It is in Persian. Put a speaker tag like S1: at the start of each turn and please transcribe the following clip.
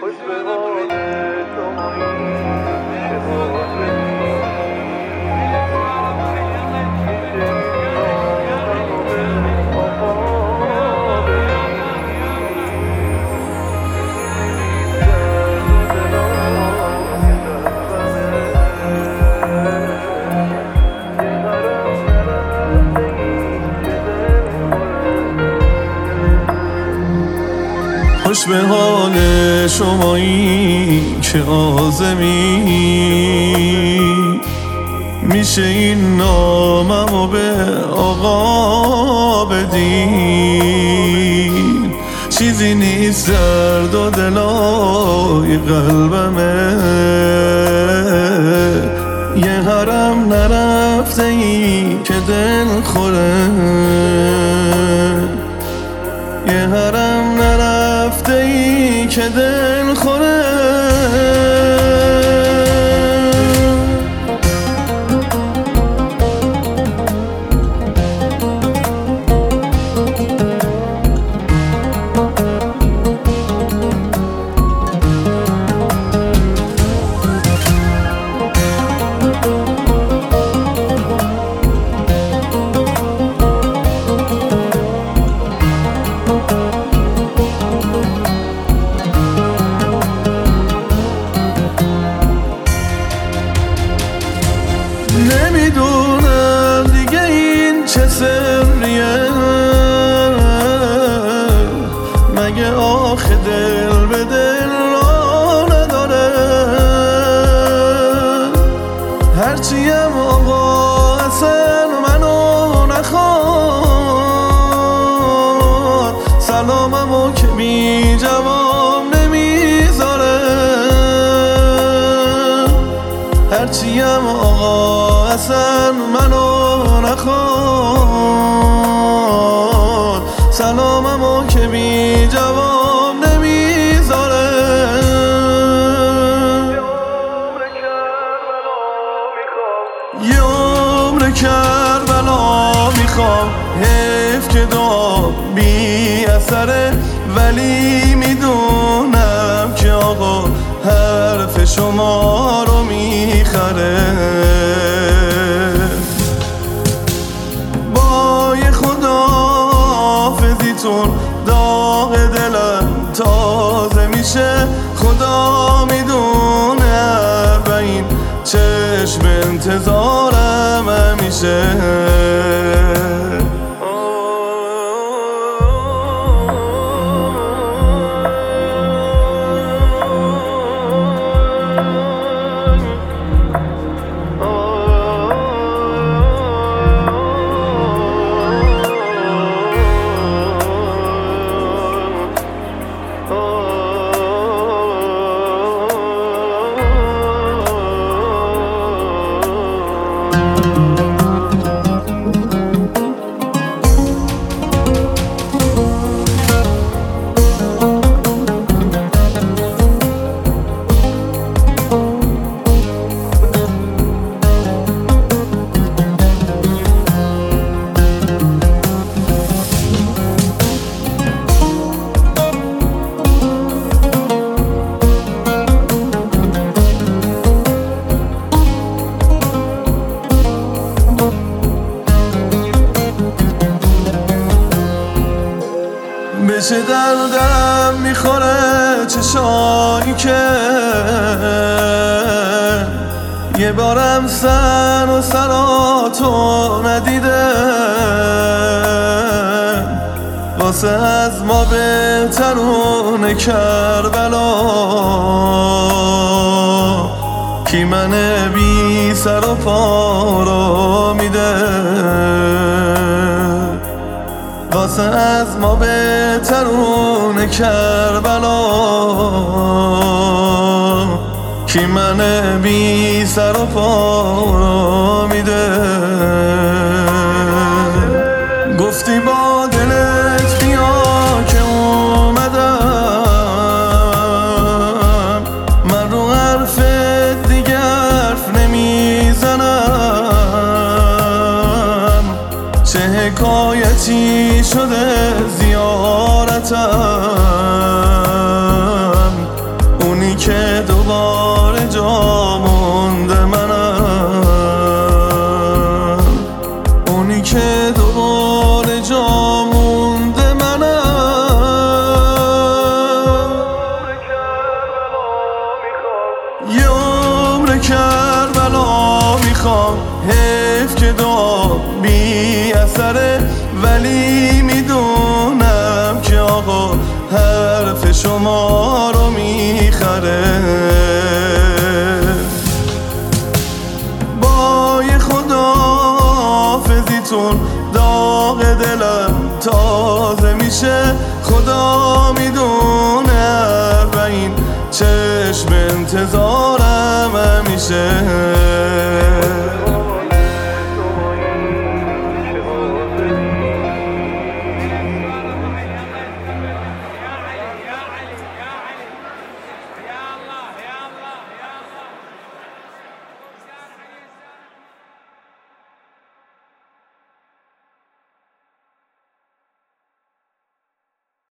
S1: خوش به حال شمایی که عازمی، میشه این ناممو به آقا بدین. چیزی نیست درد و دلای قلبمه، یه حرم نرفته ای که دل خوره، یه حرم نرفته ای که دل خوره. نمیدونم دیگه این چه سریه، مگه آخه دل به دل را نداره؟ هرچیم آقا اصلا منو نخواد، سلاممو که بی جواب نمیذاره. هرچیم آقا اصلا منو نخواد، سلاممو که بی جواب نمیذاره. یه عمر کربلا میخوام، حیف که دعا بی اثره، ولی میدونم که آقا حرف شما رو میخره. با یه خداحافظیتون داغ دلم تازه میشه، خدا میدونه و این چشم انتظارم همیشه. به چه دردم میخوره چشایی که یه بارم سر و سراتو ندیده، واسه از ما بهترون کربلا کی من بی سر و پا رو میده، واسه از ما بهترون کربلا کی من بی سر و پا رو میده. گفتی با دلت بیا که اومدم، من رو حرفت دیگه حرف نمیزنم، چه حکایتی شده زیارتم، سره، ولی میدونم که آقا حرف شما رو میخره. با یه خداحافظیتون داغ دلم تازه میشه، خدا میدونه و این چشم انتظارم همیشه.